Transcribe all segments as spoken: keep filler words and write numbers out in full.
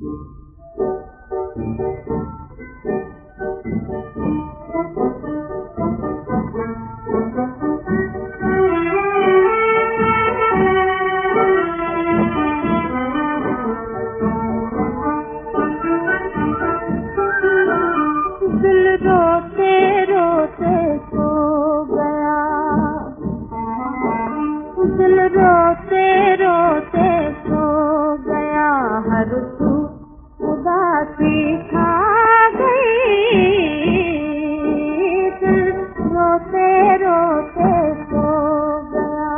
दिल रोते रोते सो गया, दिल रोते रोते सो गया, हर तू उदासी खा गई। दिल रोते रोते सो गया,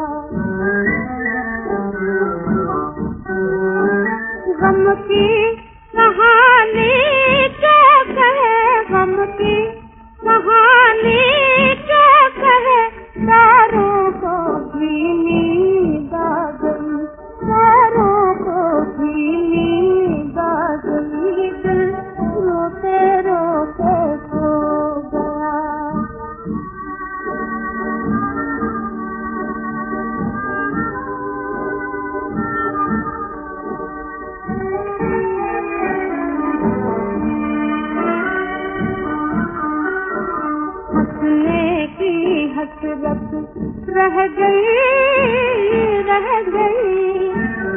गम की कहानी क्या कहे, गम की कहानी क्या कहे, तारों को भी नींद आ गई, तारों को भी नींद आ गई। दिल रोते रोते सो गया। हंसने की हसरत रह गई, रह गई,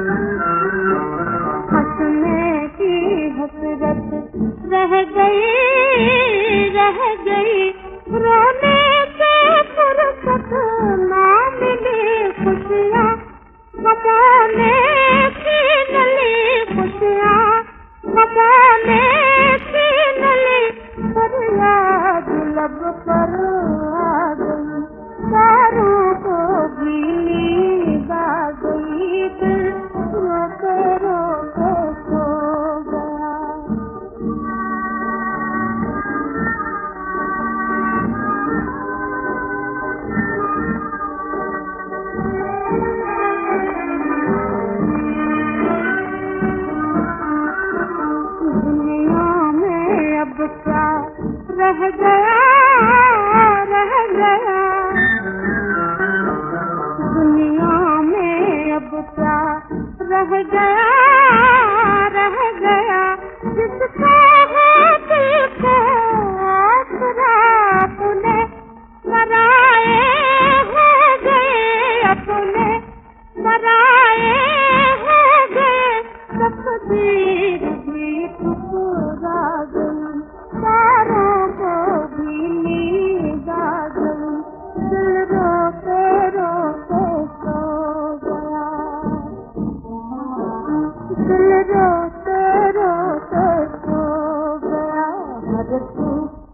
हंसने की हसरत रह गई, रह गई, रोने से फुर्सत ना मिली, खुशियाँ बताने की नली, खुशियाँ बताने की नली, फरियाद लब पर आ गई, तारों को भी नींद आ गई। दिल रोते रोते सो गया। दुनिया में अब क्या रह गया, रह गया, दुनिया में अब क्या रह गया, रह गया, जिसका है दिल को आसरा, अपने पराए हो गए, अपने पराए हो गए, तकदीर भी ठुकरा गई, तारों को भी नींद आ गई। दिल रोते रोते सो गया, दिल रोते रोते सो गया, हर तू